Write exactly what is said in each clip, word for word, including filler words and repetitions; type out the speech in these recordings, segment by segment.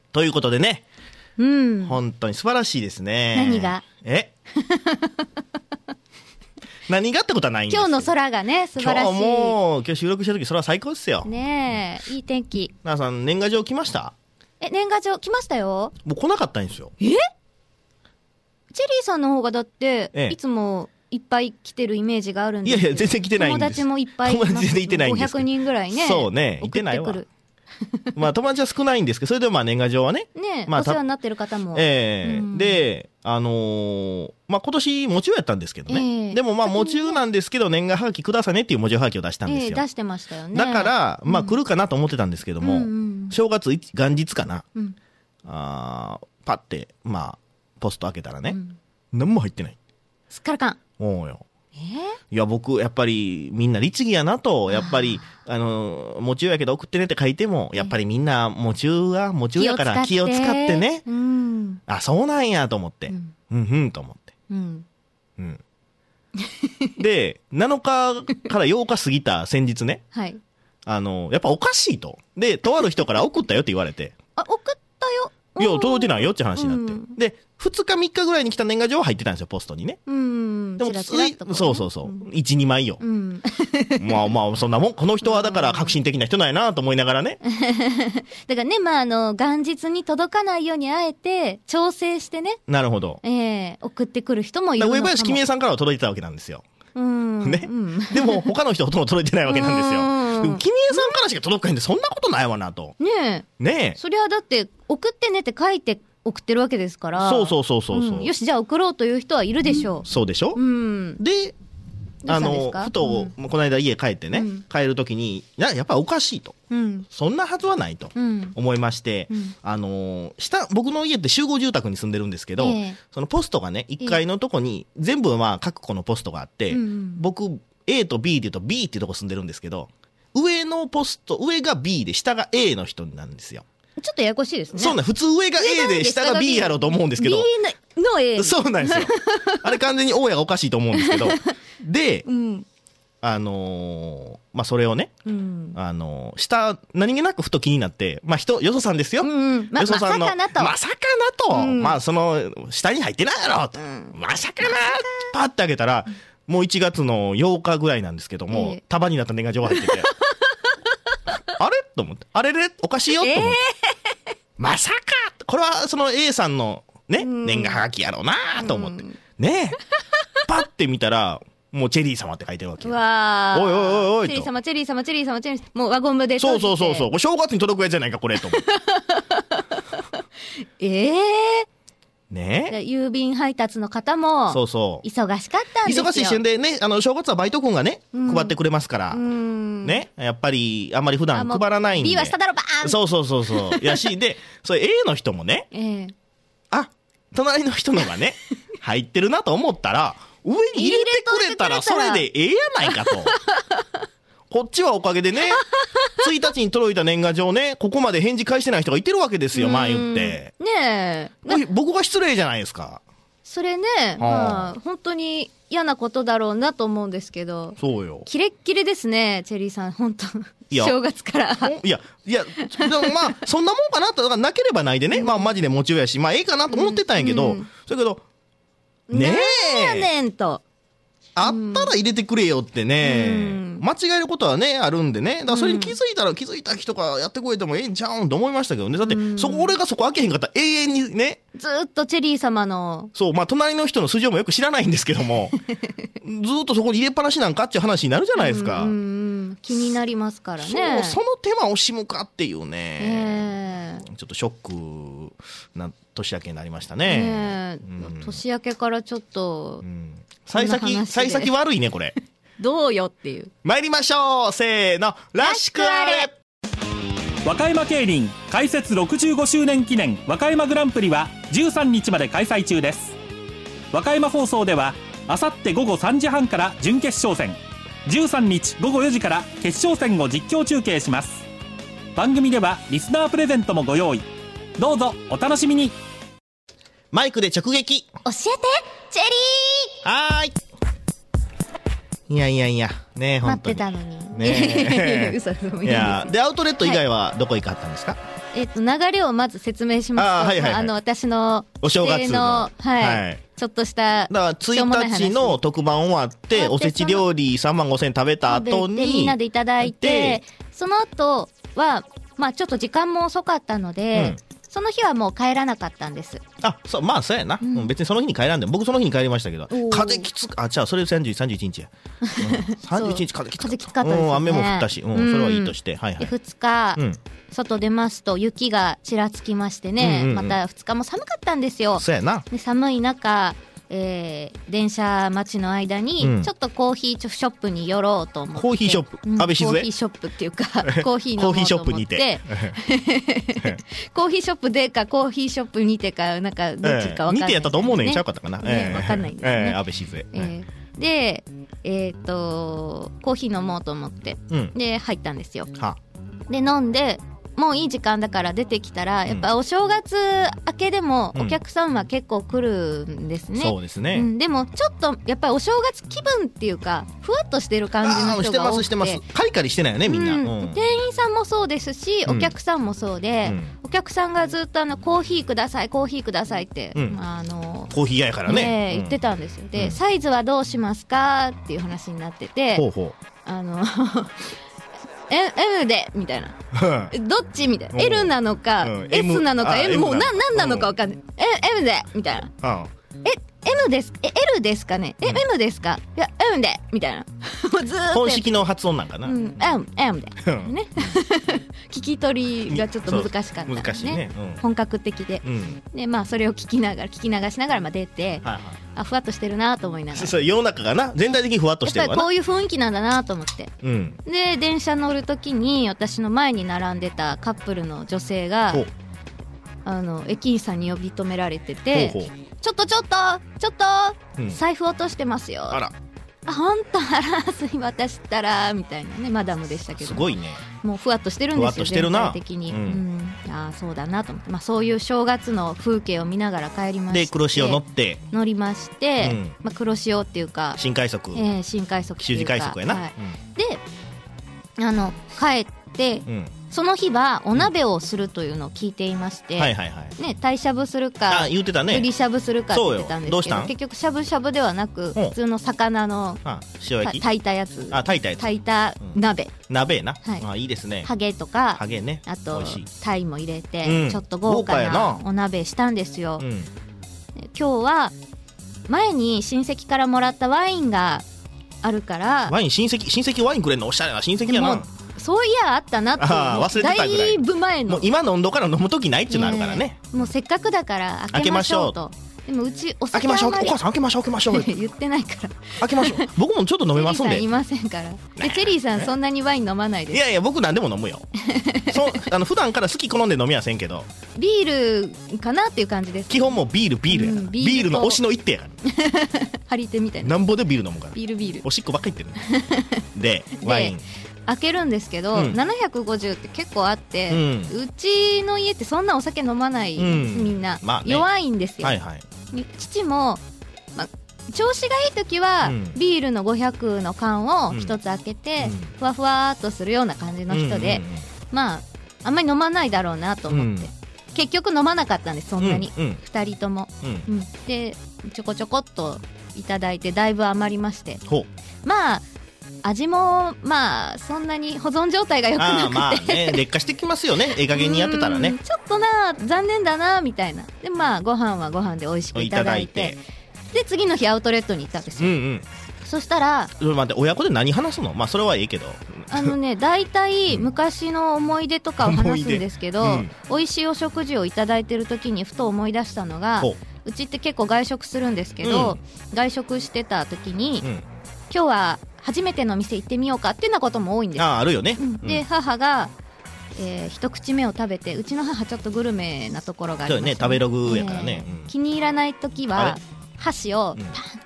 ということでね、 うん、 本当に素晴らしいですね。 何がえ何がってことはないんですけど、 今日の空がね素晴らしい。 今日も今日収録した時空最高ですよねえ、いい天気。 奈々さん年賀状来ました？ え、年賀状来ましたよ。 もう来なかったんですよ。 えチェリーさんの方がだって、 ええ、 いつもいっぱい来てるイメージがあるんですよ。 いやいや全然来てないんです。 友達もいっぱいいます。 友達全然いてないんです。 ごひゃくにんぐらいね。 そうね、いてないわ。まあ友達は少ないんですけど、それでもまあ年賀状はね、 ね、 まあ、 お世話になってる方も、 ええーうん、であのー、まあ今年もちゅうやったんですけどね、えー、でもまあもちゅうなんですけど年賀はがきくださいねっていうもちゅうはがきを出したんですよ、 えー、出してましたよね。 だからまあ来るかなと思ってたんですけども、うん、正月元日かな、うん、あパッてまあポスト開けたらね、うん、何も入ってない。 すっからかん。 おうよ。 えー、 いや僕やっぱりみんな律儀やなと、やっぱりあのもちゅうやけど送ってねって書いてもやっぱりみんなもちゅうはもちゅうやから気を使ってね、うん、あそうなんやと思って、うん、うんうんと思って、うんうん、でなのかからようか過ぎた先日ね、はい、あのやっぱおかしいと、でとある人から送ったよって言われてあ送ったよ、 いや届いてないよって話になって、うん、でふつかみっかぐらいに来た年賀状は入ってたんですよポストにね、うん、でもチラチラっと、ね、そうそうそう、うん、いちにまいよ、うん、まあまあそんなもんこの人はだから革新的な人なんやなと思いながらねだからね、まああの元日に届かないようにあえて調整してね、 なるほど、 えー、送ってくる人もいるのかも。 上林君江さんからは届いてたわけなんですよ、 うんね、うん、でも他の人ほとんど届いてないわけなんですよ。でも君江さんからしか届かへんでそんなことないわなと。 ねえ。ねえ。それはだって送ってねって書いて送ってるわけですから。 そうそうそうそうそう、 うん、よしじゃあ送ろうという人はいるでしょう。うん、 そうでしょ。うん、で、あのふと、うん、この間家帰ってね、うん、帰るときにややっぱりおかしいと、うん、そんなはずはないと思いまして、うん、あの下僕の家って集合住宅に住んでるんですけど、えー、そのポストがねいっかいのとこに全部まあ各個のポストがあって、えー、僕 A と B でいうと B っていうとこ住んでるんですけど、上のポスト上が B で下が A の人なんですよ。 ちょっとややこしいですね。 そうなん、普通上が A で下が B やろうと思うんですけど、 B の A そうなんですよあれ完全に大家がおかしいと思うんですけどで、うん、あのー、まあそれをね、うん、あのー、下何気なくふと気になって、まあ人よそさんですよ、うんうん、ま、よそさんのまさかなとまさかなと、うん、まあその下に入ってないやろと、うん、まさかなパッて開けたらもういちがつのようかぐらいなんですけども、えー、束になった年賀状が入っててあれと思って、あれれおかしいよと思って、えー、まさかこれはその A さんのね、うん、年賀はがきやろうなと思って、うん、ねえパッて見たらもうチェリー様って書いてるわけ。 うわー、 おいおいおいおいと、 チェリー様チェリー様チェリー様チェリー様、もう輪ゴムでそうそうそうそう、正月に届くやつじゃないかこれと思ってええーね、 郵便配達の方も忙しかったんですよ。 忙しい瞬でね、あの正月はバイト君がね、うん、配ってくれますから、うん、ね、やっぱりあんまり普段配らないんで、 B は下だろバーン、 そうそうそうそうやしでそれ A の人もね、えー、あ隣の人のがね入ってるなと思ったら上に入れてくれたらそれでええやないかとこっちはおかげでねついたちに届いた年賀状ね、ここまで返事返してない人がいてるわけですよ、前言ってねえ、僕が失礼じゃないですかそれね、まあ本当に嫌なことだろうなと思うんですけど、 そうよ、 キレッキレですねチェリーさん本当正月からいやいやでもまあそんなもんかなと、だからなければないでね、うん、まあマジでもちろんやし、まあええかなと思ってたんやけど、うん、それけどねえなんやねんと、 あったら入れてくれよってね、うん、間違えることはねあるんでね、だからそれに気づいたら、うん、気づいた人がやってくれてもええんちゃうんと思いましたけどね。だって、うん、そこ俺がそこ開けへんかったら永遠にねずっとチェリー様の、 そう、まあ隣の人の素性もよく知らないんですけどもずっとそこに入れっぱなしなんかっていう話になるじゃないですか、 うんうん、気になりますからね。 そう、その手間を惜しむかっていうね、えー、ちょっとショックな年明けになりましたね、 えーうん、年明けからちょっと、うん幸先、幸先悪いねこれどうよっていう。 参りましょう、せーの、らしくあれ。 和歌山競輪開設ろくじゅうごしゅうねん記念和歌山グランプリはじゅうさんにちまで開催中です。和歌山放送ではあさってごごさんじはんから準決勝戦、じゅうさんにちごごよじから決勝戦を実況中継します。番組ではリスナープレゼントもご用意、どうぞお楽しみに。 マイクで直撃教えてチェリー。 はーい。いやいやいやね、本当に待ってたのにね嘘嘘いやでアウトレット以外はどこ行かはったんですか？ はい、 えっと流れをまず説明しますと、あ、はいはいはい、あの私のお正月の、 はいはい、ちょっとしただからついたちの特番終わっておせち料理さんまんごせん食べた後にみんなでいただいて、その後はまあちょっと時間も遅かったので、うん、その日はもう帰らなかったんです。 あ、そう、まあそうやな、うん、別にその日に帰らんでも僕その日に帰りましたけど、風きつく、あ、じゃあそれさんじゅう、さんじゅういちにちや、うん、さんじゅういちにち風きつかった、 風きつかったですね、 うん、雨も降ったし、うんうん、それはいいとして、はいはい、 でふつか、うん、外出ますと雪がちらつきましてね、うんうんうん、またふつかも寒かったんですよ。 そうやな。 で寒い中、えー、電車待ちの間に、うん、ちょっとコーヒーショップに寄ろうと思って。 コーヒーショップ、うん、安倍静江コーヒーショップっていうかコーヒー飲もうと思ってコーヒーショップにてコーヒーショップでかコーヒーショップにてかなんかどっちか分かんない、ね、 にてやったと思うねんちゃうかったかな、 ね、分かんないんですね、 えー、安倍静江、 えー、でえー、っとコーヒー飲もうと思って、うん、で入ったんですよ。はで飲んでもういい時間だから出てきたら、やっぱお正月明けでもお客さんは結構来るんですね、うん、 そうですね、うん、でもちょっとやっぱりお正月気分っていうかふわっとしてる感じの人が多くて、 してますしてます、カリカリしてないよねみんな、うんうん、店員さんもそうですしお客さんもそうで、うん、お客さんがずっとあのコーヒーくださいコーヒーくださいって、うん、あのコーヒー屋やからね、 ね、言ってたんですよ。で、うん、サイズはどうしますかっていう話になってて、ほうほう、あのM でみたいなどっちみたいな L なのか、うん、S なのか M, M もう何なのか分かんない、うん、M でみたいな、え M ですえ L ですかねえ、うん、M ですかいや M でみたいなもうずーっと本式の発音なんかな、うん、 M, M でね聞き取りがちょっと難しかった、ね、 難しいね、うん、 本格的で、うん、でまあそれを聞きながら聞き流しながらまあ出て、はいはい、あふわっとしてるなと思いながら、 そう世の中がな全体的にふわっとしてるわな、 やっぱりこういう雰囲気なんだなと思って、うん、で電車乗るときに私の前に並んでたカップルの女性があの駅員さんに呼び止められてて、ほうほう、ちょっとちょっとちょっと、うん、財布落としてますよ、あらあ本当あらすい渡したらみたいなねマダムでしたけど、 すごいね、 もうふわっとしてるんですよ全体的に、うんうん、あそうだなと思って、まあ、そういう正月の風景を見ながら帰りまして、 で黒潮乗って乗りまして、うんまあ、黒潮っていうか新快速、 えー、新快速っていうか修二快速やな、はいうん、であの帰って、うんその日はお鍋をするというのを聞いていまして、うんはいはいはいね、鯛しゃぶするかあ言ってたね、 ぶりしゃぶするかって言ってたんですけど、結局しゃぶしゃぶではなく普通の魚の塩焼き炊いたやつ、 あ炊いたやつ炊いた鍋、 うん、鍋な、はい、あいいですね、 ハゲとかハゲ、ね、 あと鯛も入れて、うん、ちょっと豪華なお鍋したんですよ、うん、今日は前に親戚からもらったワインがあるからワイン親戚親戚ワインくれんのおしゃれな親戚やな、 そういやあったなって忘れてたぐらい、だいぶ前の、 もう今飲んどから飲むときないっていうのあるからね、 もうせっかくだから開けましょうと、でもうちお酒開けましょう、お母さん開けましょう開けましょう言ってないから開けましょう僕もちょっと飲めますんで、 チェリーさんいませんからでチェリーさんそんなにワイン飲まないです、 いやいや僕何でも飲むよそあの普段から好き好んで飲みませんけどビールかなっていう感じです、 基本もうビールビールやから、うん、ビール、ビールの推しの一手やから張り手みたいな、 なんぼでビール飲むからビールビールおしっこばっかり言ってるでワイン開けるんですけど、うん、ななひゃくごじゅうって結構あって、うん、うちの家ってそんなお酒飲まない、うん、みんな、まあね、弱いんですよ、はいはい、父も、まあ、調子がいい時は、うん、ビールのごひゃくの缶を一つ開けて、うん、ふわふわっとするような感じの人で、うんうんうん、まああんまり飲まないだろうなと思って、うん、結局飲まなかったんですそんなに、うんうん、ふたりとも、うんうん、でちょこちょこっといただいてだいぶ余りまして、まあ味もまあそんなに保存状態が良くなくて、あまあね、劣化してきますよねええ加減にやってたらねちょっとな残念だなみたいなでまあご飯はご飯で美味しくいただいて、で次の日アウトレットに行ったんですよ、うんうん、そしたら待って親子で何話すの、まあそれはいいけどあのね大体昔の思い出とかを話すんですけど、うん、美味しいお食事をいただいてる時にふと思い出したのが、うちって結構外食するんですけど、うん、外食してた時に、うん、今日は初めての店行ってみようかっていうようなことも多いんです。 ああるよね、 うん、で母が、えー、一口目を食べて、うちの母ちょっとグルメなところがありまして、ね、 ね食べログやからね、 えーうん、気に入らない時は箸をパンって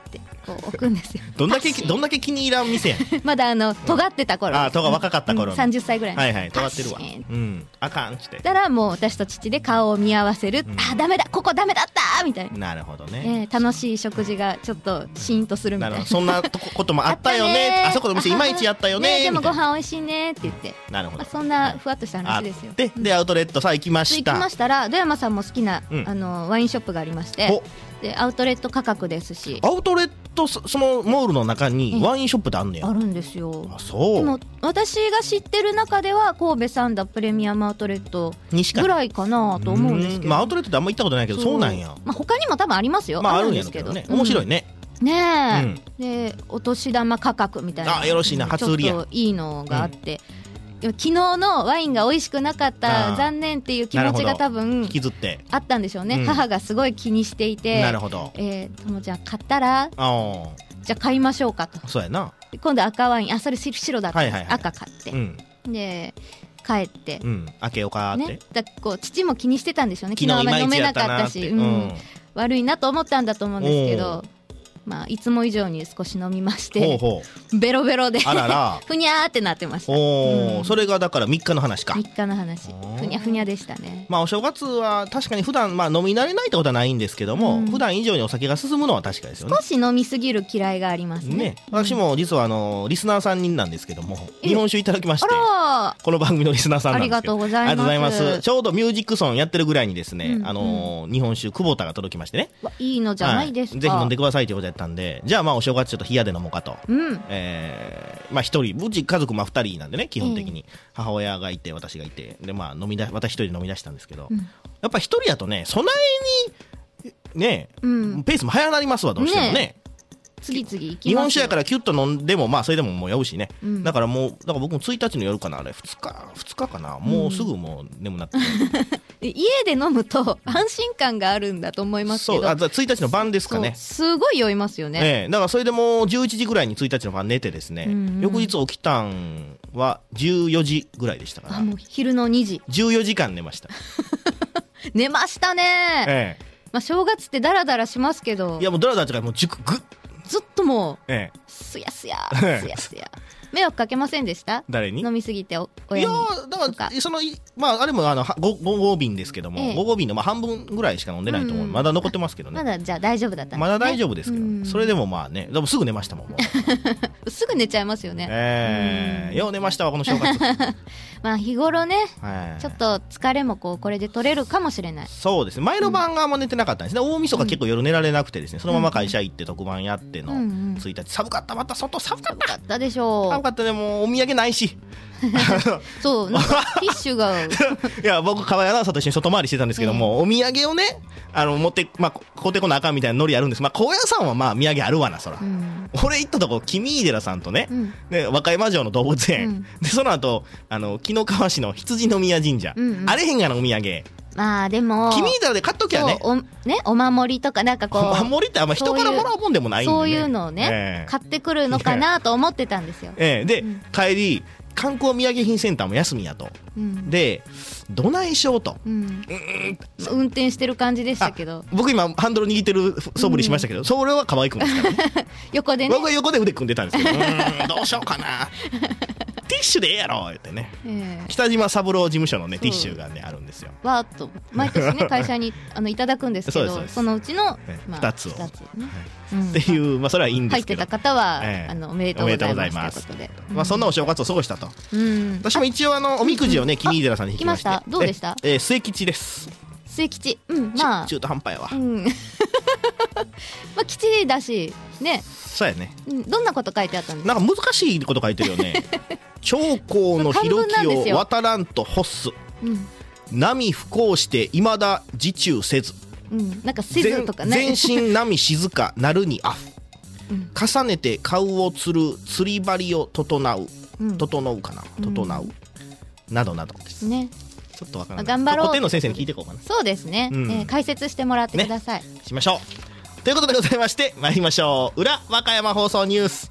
こう置くんですよ。 どんだけどんだけ気に入らん店やん。 まだあの尖ってた頃、 あ尖若かった頃のさんじゅっさいぐらい、 はいはい尖ってるわ。うんあかんってたらもう私と父で顔を見合わせる、あダメだここダメだったみたいな。 なるほどね、 えー、楽しい食事がちょっとシーンとするみたいな。 そんなこともあったよね。あそこの店いまいちやったよね。 でもご飯美味しいねって言って。 なるほど。 そんなふわっとした話ですよ。 ででアウトレットさあ行きました。 行きましたら土山さんも好きなあのワインショップがありまして。でアウトレット価格ですし。 アウトレットそのモールの中にワインショップってあんねや。 あるんですよ。 あそう。 でも私が知ってる中では神戸サンダプレミアムアウトレットぐらいかなと思うんですけど。 まあアウトレットってあんま行ったことないけどそうなんや。 まあ他にも多分ありますよ。 まああるんやけどね。面白いね。 ねえ。でお年玉価格みたいな。 あよろしいな初売りや。 ちょっといいのがあって。昨日のワインが美味しくなかった残念っていう気持ちが多分引きずってあったんでしょうね、うん、母がすごい気にしていてなるほど、 えー、ともちゃん買ったらじゃあ買いましょうかと。 そうやな。 今度赤ワインあそれ白だったんです、はいはいはい、赤買って、 うん、 で帰って、 うん、開けようかって、 ね、だこう父も気にしてたんでしょうね。昨日あんまり飲めなかったし、うんうん、悪いなと思ったんだと思うんですけどまあ、いつも以上に少し飲みましてほうほうベロベロであららふにゃーってなってました。 お、うん、それがだからみっかの話か。 みっかの話ふにゃふにゃでしたね。 まあお正月は確かに普段まあ飲み慣れないってことはないんですけども、うん、普段以上にお酒が進むのは確かですよね。 少し飲みすぎる嫌いがありますね。ね、 私も実はあのリスナーさん人なんですけども日本酒いただきまして、この番組のリスナーさんなんですけどありがとうございます。 ありがとうございます。ちょうどミュージックソンやってるぐらいにですね、うんうん、あの日本酒久保田が届きましてね、 いいのじゃないですか、はい、 ぜひ飲んでくださいということやったんで、じゃあまあお正月ちょっと冷やで飲もうかと、 うん、 えー、まあ一人うち家族まあ二人なんでね基本的に、えー、母親がいて私がいてでまあ飲みだ私一人で飲み出したんですけど、うん、やっぱ一人やとね備えにね、うん、ペースも早なりますわどうしてもね。ね次々行きますよ。 日本酒やからキュッと飲んでもまあそれでももう酔うしね、うん、だからもうだから僕もついたちの夜かなあれふつかふつかかな、もうすぐもう眠なって家で飲むと安心感があるんだと思いますけど、 そうあついたちの晩ですかね。 すごい酔いますよね、 ええ、だからそれでもうじゅういちじぐらいについたちの晩寝てですね、うんうん、翌日起きたんはじゅうよじぐらいでしたから。 あもう昼のにじじゅうよじかん寝ました寝ましたね、 ええ、 まあ、正月ってダラダラしますけど、 いやもうダラダラとかもうじゅくぐっずっともう、 ええ、 すやすやすやすや迷惑かけませんでした？誰に？飲みすぎてお親に。いやだからそのまああれもあのごご瓶ですけども、ええ、ごご瓶のまあ半分ぐらいしか飲んでないと思う、うん、まだ残ってますけどね。 まだじゃあ大丈夫だったんですね。 まだ大丈夫ですけど、うん、それでもまあねでもすぐ寝ましたもんもうすぐ寝ちゃいますよね。 ええー、よう寝ましたわこの正月まあ日頃ね、はい、ちょっと疲れもこうこれで取れるかもしれない。 そうですね前の晩があんま寝てなかったんですね、うん、大晦日結構夜寝られなくてですねそのまま会社行って特番やってのついたち寒かったまた外寒かった寒かったでしょう。 寒かったでもお土産ないしそうなんかティッシュがいや僕河合アナウンサーと一緒に外回りしてたんですけども、えー、お土産をねあの持ってまあ買うてこなあかんみたいなノリあるんです。まあ高野山はまあ土産あるわなそら、うん、俺行ったとこ君井寺さんとね、うん、で和歌山城の動物園、うん、でその後あの紀の川市の羊宮神社、うんうん、あれへんがなお土産。 まあでも君井寺で買っときゃねおねお守りとかなんかこうお守りってあんま人からもらうもんでもないんで、ね、 そういうのをね、えー、買ってくるのかなと思ってたんですよ、 えー、で、うん、帰り観光土産品センターも休みやと、うん、でどないしようと、うん、 うん運転してる感じでしたけど僕今ハンドル握ってる素振りしましたけど、うん、それは可愛くんですからね横でね僕は横で腕組んでたんですけどうんどうしようかなティッシュでええやろ言ってね、えー、北島三郎事務所のねティッシュがねあるんですよ。 わーっと毎年ね会社にあのいただくんですけど そ, そのうちの、まあ、 ふたつをふたつね、 はいうん、っていうまあそれはいいんですけど入ってた方は、えー、あのおめでとうございますということで、 まあ、そんなお正月を過ごしたと、うん、私も一応あのおみくじをね君井寺さんに引きまして、 来ましたどうでした？ えー、末吉です。 末吉、うんまあ中途半端やわ、 うん、まあ吉だしね。 そうやね、 うん、どんなこと書いてあったんですか？ なんか難しいこと書いてるよね長江の広きを渡らんと欲す、うん、波不幸していまだ自中せず、 うん、なんかせずとかね全身波静かなるにあふ、うん、重ねて顔をつる釣り針を整う、うん、整うかな整う、うん、などなどですね。ちょっとわからない。 頑張ろう。 古典の先生に聞いていこうかな。 そうですね、うんえー、解説してもらってください、 ね、しましょうということでございまして参りましょう。裏和歌山放送ニュース。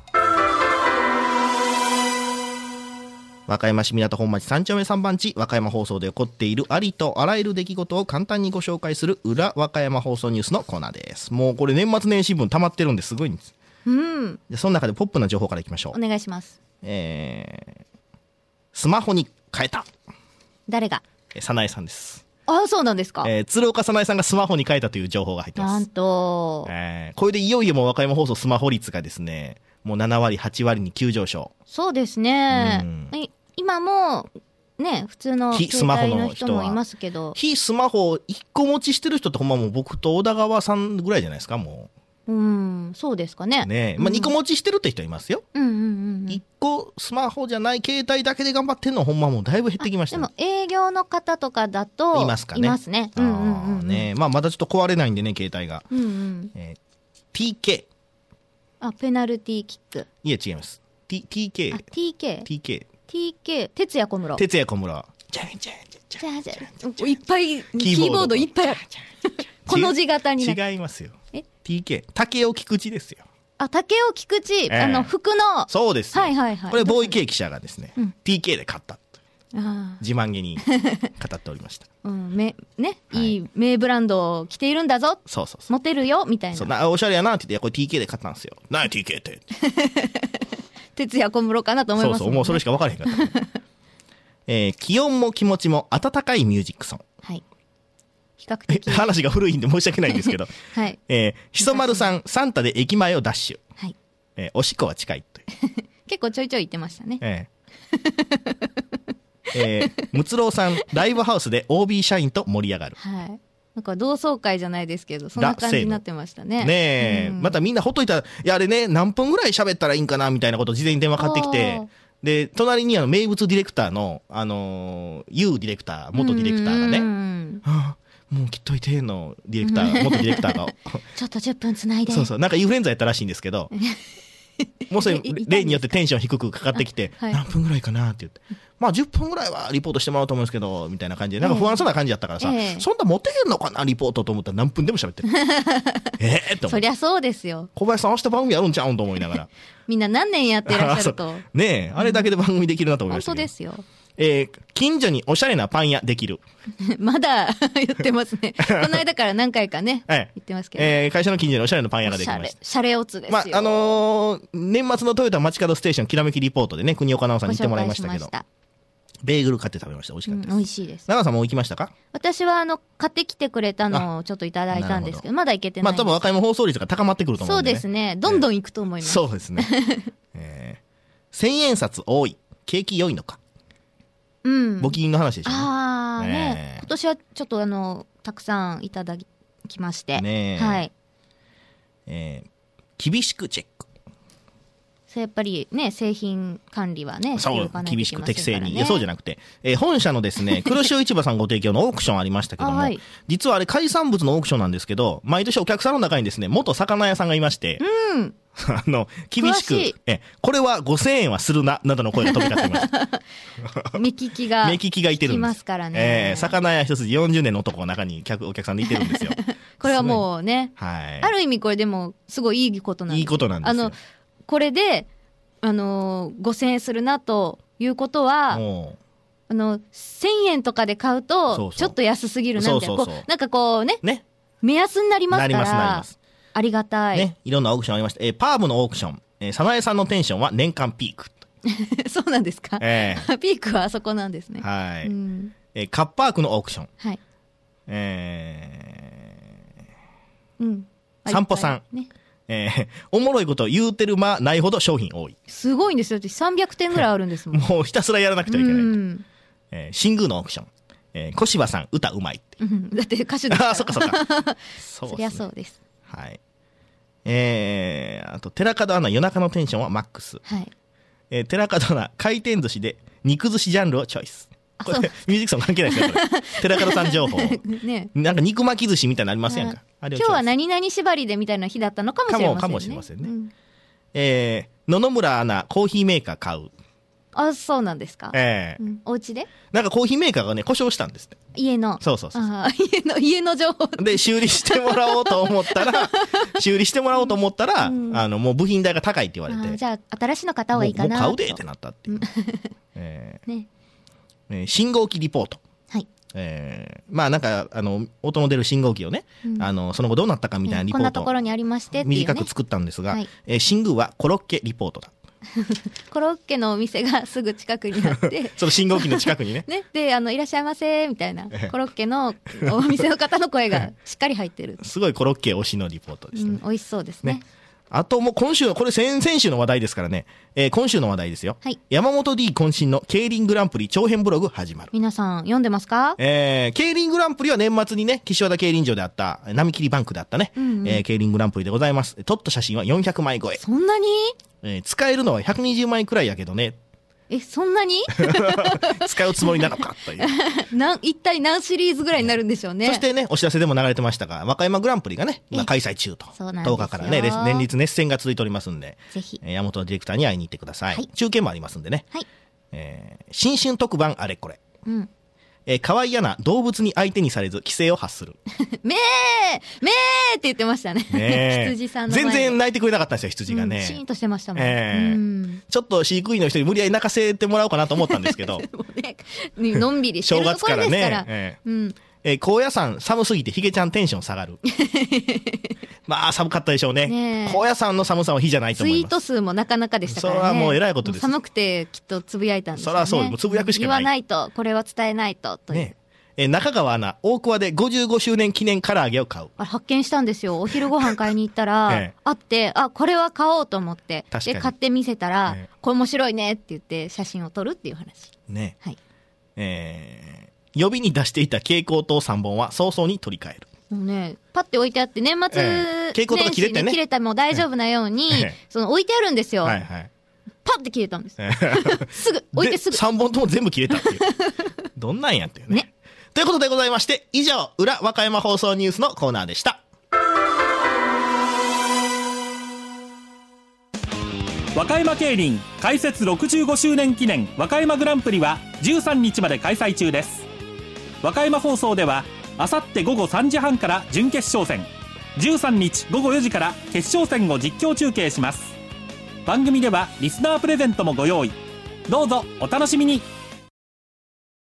和歌山市港本町三丁目三番地和歌山放送で起こっているありとあらゆる出来事を簡単にご紹介する裏和歌山放送ニュースのコーナーです。もうこれ年末年始分溜まってるんですごいんです。 うん。 でその中でポップな情報からいきましょう。 お願いします。 えー、スマホに変えた。 誰が？ 早苗さんです。 ああ、そうなんですか。 えー、鶴岡早苗さんがスマホに変えたという情報が入ってます。 なんと。 えー、これでいよいよもう和歌山放送スマホ率がですね、もうななわり、はちわりに急上昇。 そうですね。うん、今も、ね、普通の携帯の人もいますけど。 非スマホいっこ持ちしてる人ってほんまもう僕と小田川さんぐらいじゃないですか、もう。 うん、そうですかね。 ね、まあ、にこ持ちしてるって人いますよ。 うんうんうんうん、 いっこスマホじゃない携帯だけで頑張ってんのほんまもうだいぶ減ってきました、 ね、でも営業の方とかだといますかね。 いますね。うんうんうん、 ね、まあまだちょっと壊れないんでね携帯が。 うんうん、 えー、ティーケー。あ、ペナルティーキック。 いや違います。T、ティーケー。 あ、ティーケー。 ティーケー。 ティーケー。哲也小室。 哲也小室。じゃんじゃんじゃんじゃん。いっぱいキーボードいっぱいある。この字型にな違いますよ。え ティーケー 竹尾菊池ですよ。 あ、竹尾菊池、えー、あの服のそうです。 はいはいはい。 これボーイケー記者がですね、うん、ティーケー で買ったあ自慢げに語っておりました。 うんめね、はい、いい名ブランドを着ているんだぞ。 そうそうそう。 モテるよみたいな。 そうなおしゃれやなって言っていやこれ ティーケー で買ったんですよ。なに ティーケー って。 哲也小室かなと思います、ね。 そうそうもうそれしか分からへんかった。えー、気温も気持ちも温かいミュージックソン。 はい。比較的話が古いんで申し訳ないんですけど、 はい、 えー、ひそまるさんサンタで駅前をダッシュ、 はい、 えー、おしっこは近いという結構ちょいちょい言ってましたね。 えーえー、むつろうさんライブハウスで オービー 社員と盛り上がる。 はい。なんか同窓会じゃないですけどそんな感じになってましたね。 ねえ、うん、またみんなほっといたらいやあれね何分ぐらい喋ったらいいんかなみたいなこと事前に電話かかってきて。で隣にあの名物ディレクターのあのー、ユーディレクター元ディレクターがね、うん、はあもう切っといてのディレクター元ディレクターがちょっとじゅっぷんつないでそうそうなんかインフルエンザやったらしいんですけどもうそれ例によってテンション低くかかってきて、はい、何分ぐらいかなって言ってまあじゅっぷんぐらいはリポートしてもらおうと思うんですけどみたいな感じでなんか不安そうな感じだったからさ、えー、そんなモテへんのかなリポートと思ったら何分でも喋ってるええと思ってそりゃそうですよ小林さん明日番組やるんちゃうんと思いながらみんな何年やってらっしゃるとねえあれだけで番組できるなと思いました、 うん、本当ですよ。 えー、近所におしゃれなパン屋できるまだ言ってますねこの間から何回かね、はい、言ってますけど、 えー、会社の近所におしゃれなパン屋ができました。 シャレオツですよ、 まああのー、年末のトヨタ街角ステーションきらめきリポートでね国岡直さんに行ってもらいましたけどベーグル買って食べました。美味しかったです、 うん、美味しいです。 長野さんも行きましたか？ 私はあの買ってきてくれたのをちょっといただいたんですけどまだ行けてないんです。 まあ多分和歌山放送率が高まってくると思うんで、ね、 そうですねどんどん行くと思います、 えー、そうですね、えー、千円札多い景気良いのかうん、 募金の話でしょうね。 ああ、ね、今年はちょっとあのたくさんいただきまして、 ねはい、 えー、厳しくチェック。 それやっぱりね製品管理はねそう厳しく適正にいやそうじゃなくて、えー、本社のですね黒潮市場さんご提供のオークションありましたけども、はい、実はあれ海産物のオークションなんですけど毎年お客さんの中にですね元魚屋さんがいまして、 うん、 あの厳しくしえこれはごせんえんはするななどの声が飛び交っていました目利きが目利きがいてるんです。 ますからね、 えー、魚屋一筋よんじゅうねんの男の中に客お客さんでいてるんですよこれはもうね、 はい、 ある意味これでもすごいいいことなんですよ。 いいことなんですよ。 あのこれであのごせんえんするなということはあのせんえんとかで買うとちょっと安すぎるなみたいななんかこう ね, ね目安になりますからなりますなりますありがたい、 ね、いろんなオークションありました、えー、パームのオークション、えー、早苗さんのテンションは年間ピークそうなんですか、 えー、 ピークはあそこなんですね。 はい、 うんえー、カッパークのオークション、 はいえーうん、 散歩さん、 ねえー、おもろいこと言うてる間ないほど商品多い。 すごいんですよ。さんびゃくてんぐらいあるんですもんもうひたすらやらなくてはいけない、うんえー、新宮のオークション、えー、小柴さん歌うまいって、 うん、だって歌手ですからあそっかそっかそう、ね、 そりゃそうです。 はい、えー、あと寺門アナ夜中のテンションはマックス、 はいえー、寺門アナ回転寿司で肉寿司ジャンルをチョイス。これミュージックソン関係ないですねこれ寺門さん情報ね、なんか肉巻き寿司みたいなのありませんか、あれ今日は何々縛りでみたいな日だったのかもしれませんね。 かもしれませんね、うんえー、野々村アナコーヒーメーカー買う。 あそうなんですか、 えーうん、お家でなんかコーヒーメーカーがね故障したんですって。 家のそうそうそうあ家の家の情報で修理してもらおうと思ったら修理してもらおうと思ったら、うん、あのもう部品代が高いって言われてじゃあ新しいの買った方がいいかなもう、もう買うでってなったっていう、えーねえー、信号機リポート、 はいえー、まあなんかあの音の出る信号機をね、うん、あのその後どうなったかみたいなリポートを、 こんなところにありましてっていうね、 短く作ったんですが、はい、えー、新宮はコロッケリポートだコロッケのお店がすぐ近くにあってその信号機の近くにねね、であのいらっしゃいませみたいなコロッケのお店の方の声がしっかり入ってるすごいコロッケ推しのリポートでしたね、うん、 美味しそうですね。ね、 あともう今週、これ先々週の話題ですからね、えー、今週の話題ですよ、はい、山本 D 渾身の競輪グランプリ長編ブログ始まる。 皆さん読んでますか？ えー、競輪グランプリは年末にね、岸和田競輪場であった波切りバンクであったね、うんうん、えー、競輪グランプリでございます。撮った写真はよんひゃくまい超え。 そんなに？ えー、使えるのはひゃくにじゅうまいくらいやけどね。 え、そんなに使うつもりなのかというな一体何シリーズぐらいになるんでしょうね。 そしてね、お知らせでも流れてましたが、和歌山グランプリがね今開催中と、とおかからね連日熱戦が続いておりますんで、ぜひ山本ディレクターに会いに行ってください、はい、中継もありますんでね、はい、えー、新春特番あれこれ、うん、えー、可愛いやな動物に相手にされず規制を発するめーめーって言ってましたね羊さんの前全然泣いてくれなかったんですよ羊がね、 うん、シーンとしてましたもん、 えーうん、ちょっと飼育員の人に無理やり泣かせてもらおうかなと思ったんですけどね、 のんびりしてるところですから、正月からね、 えーうんえー、高野山寒すぎてヒゲちゃんテンション下がるまあ寒かったでしょうね。ね、高野山の寒さは火じゃないと思います。 ツイート数もなかなかでしたからね。 それはもうえらいことです。 寒くてきっとつぶやいたんですよね。 それはそう、もうつぶやくしかない。 言わないと、これは伝えないとという、ね、 えー、中川アナ大桑でごじゅうごしゅうねん記念唐揚げを買う。 あ、発見したんですよ。お昼ご飯買いに行ったら、ええ、あってあこれは買おうと思ってで買ってみせたら、ええ、これ面白いねって言って写真を撮るっていう話ね。はい、えー予備に出していた蛍光灯さんぼんは早々に取り替える。 もうね、パッて置いてあって年末年始に切れてね、切れたも大丈夫なように、ええ、その置いてあるんですよ、はいはい、パッて切れたんです、ええ、すぐ置いてすぐさんぼんとも全部切れたっていうどんなんやっていうね。ねということでございまして、以上裏和歌山放送ニュースのコーナーでした。 和歌山競輪開設ろくじゅうごしゅうねん記念和歌山グランプリはじゅうさんにちまで開催中です。和歌山放送ではあさってごごさんじはんから準決勝戦、じゅうさんにちごごよじから決勝戦を実況中継します。番組ではリスナープレゼントもご用意、どうぞお楽しみに。